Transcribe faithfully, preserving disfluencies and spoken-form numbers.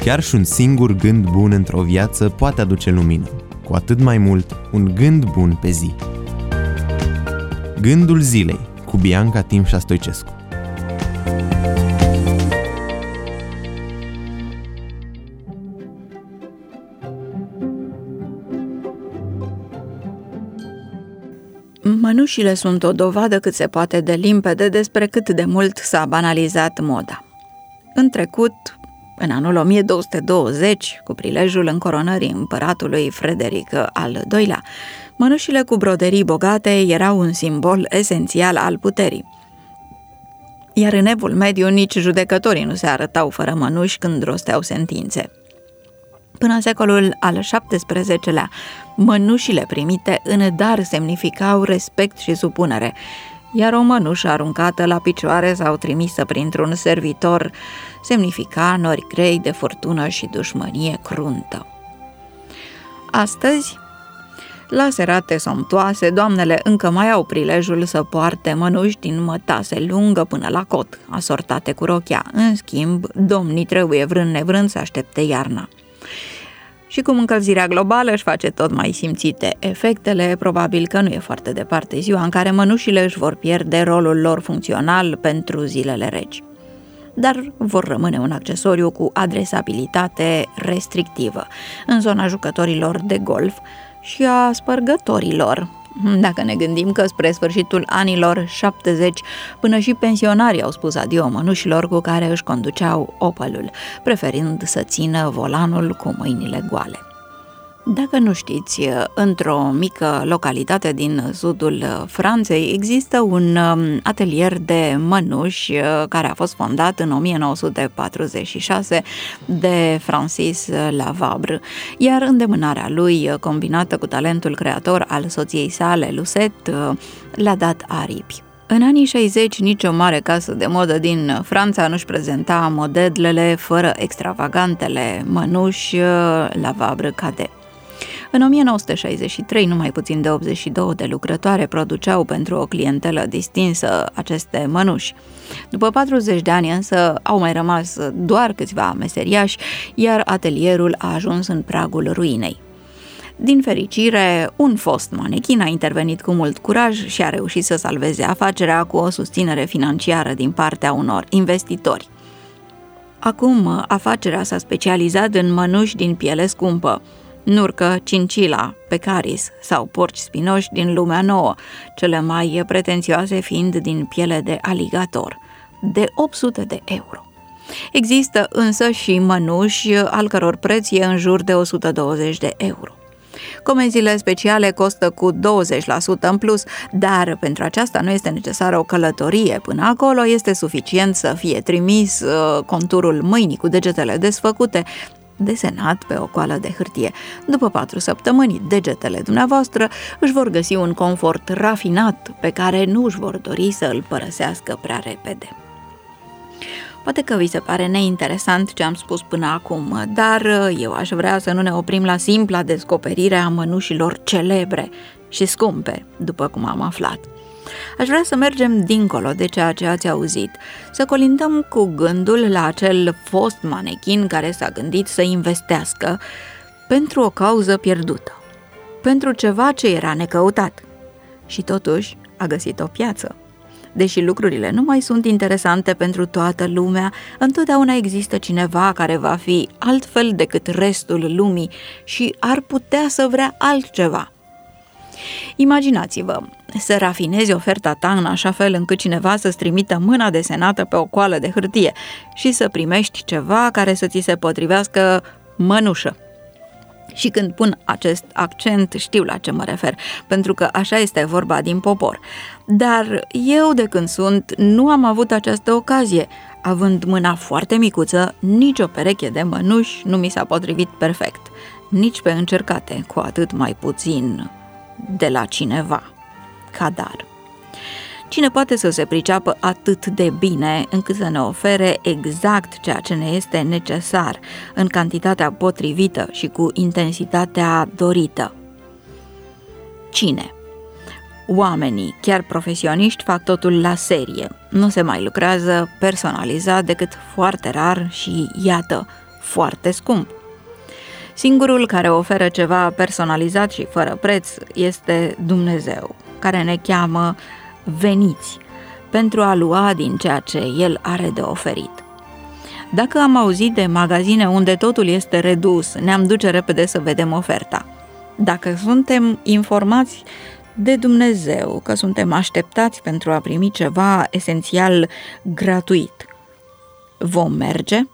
Chiar și un singur gând bun într-o viață poate aduce lumină, cu atât mai mult un gând bun pe zi. Gândul zilei cu Bianca Timșa Stoicescu. Mănușile sunt o dovadă cât se poate de limpede despre cât de mult s-a banalizat moda. În trecut, în anul o mie două sute douăzeci, cu prilejul încoronării împăratului Frederic al doilea, mănușile cu broderii bogate erau un simbol esențial al puterii. Iar în Evul Mediu nici judecătorii nu se arătau fără mănuși când rosteau sentințe. Până în secolul al șaptesprezecelea, mănușile primite în dar semnificau respect și supunere, iar o mănușă aruncată la picioare sau trimisă printr-un servitor semnifica nori grei de furtună și dușmănie cruntă. Astăzi, la serate somptoase, doamnele încă mai au prilejul să poarte mănuși din mătase lungă până la cot, asortate cu rochea. În schimb, domnii trebuie vrând nevrând să aștepte iarna. Și cum încălzirea globală își face tot mai simțite efectele, probabil că nu e foarte departe ziua în care mănușile își vor pierde rolul lor funcțional pentru zilele reci. Dar vor rămâne un accesoriu cu adresabilitate restrictivă în zona jucătorilor de golf și a spărgătorilor. Dacă ne gândim că spre sfârșitul anilor șaptezeci până și pensionarii au spus adio mănușilor cu care își conduceau Opelul, preferind să țină volanul cu mâinile goale. Dacă nu știți, într-o mică localitate din sudul Franței există un atelier de mănuși care a fost fondat în o mie nouă sute patruzeci și șase de Francis Lavabre, iar îndemânarea lui, combinată cu talentul creator al soției sale, Lucette, le-a dat aripi. În anii șaizeci, nicio mare casă de modă din Franța nu-și prezenta modelele fără extravagantele mănuși Lavabre Cadet. În o mie nouă sute șaizeci și trei, numai puțin de optzeci și două de lucrătoare produceau pentru o clientelă distinsă aceste mănuși. După patruzeci de ani însă au mai rămas doar câțiva meseriași, iar atelierul a ajuns în pragul ruinei. Din fericire, un fost manechin a intervenit cu mult curaj și a reușit să salveze afacerea cu o susținere financiară din partea unor investitori. Acum, afacerea s-a specializat în mănuși din piele scumpă, nurcă, cincila, pecaris sau porci spinoși din lumea nouă, cele mai pretențioase fiind din piele de aligator, de opt sute de euro. Există însă și mănuși al căror preț e în jur de o sută douăzeci de euro. Comenzile speciale costă cu douăzeci la sută în plus, dar pentru aceasta nu este necesară o călătorie până acolo, este suficient să fie trimis uh, conturul mâinii cu degetele desfăcute, desenat pe o coală de hârtie. După patru săptămâni, degetele dumneavoastră își vor găsi un confort rafinat pe care nu își vor dori să îl părăsească prea repede. Poate că vi se pare neinteresant ce am spus până acum, dar eu aș vrea să nu ne oprim la simpla descoperire a mănușilor celebre și scumpe, după cum am aflat. Aș vrea să mergem dincolo de ceea ce ați auzit, să colindăm cu gândul la acel fost manechin care s-a gândit să investească pentru o cauză pierdută, pentru ceva ce era necăutat și totuși a găsit o piață. Deși lucrurile nu mai sunt interesante pentru toată lumea, întotdeauna există cineva care va fi altfel decât restul lumii și ar putea să vrea altceva. Imaginați-vă să rafinezi oferta ta în așa fel încât cineva să-ți trimită mâna desenată pe o coală de hârtie și să primești ceva care să ți se potrivească mănușă. Și când pun acest accent, știu la ce mă refer, pentru că așa este vorba din popor. Dar eu, de când sunt, nu am avut această ocazie. Având mâna foarte micuță, nici o pereche de mănuși nu mi s-a potrivit perfect. Nici pe încercate, cu atât mai puțin de la cineva, ca dar. Cine poate să se priceapă atât de bine încât să ne ofere exact ceea ce ne este necesar, în cantitatea potrivită și cu intensitatea dorită? Cine? Oamenii, chiar profesioniști, fac totul la serie. Nu se mai lucrează personalizat decât foarte rar și, iată, foarte scump. Singurul care oferă ceva personalizat și fără preț este Dumnezeu, care ne cheamă veniți pentru a lua din ceea ce El are de oferit. Dacă am auzit de magazine unde totul este redus, ne-am duce repede să vedem oferta. Dacă suntem informați de Dumnezeu că suntem așteptați pentru a primi ceva esențial gratuit, vom merge?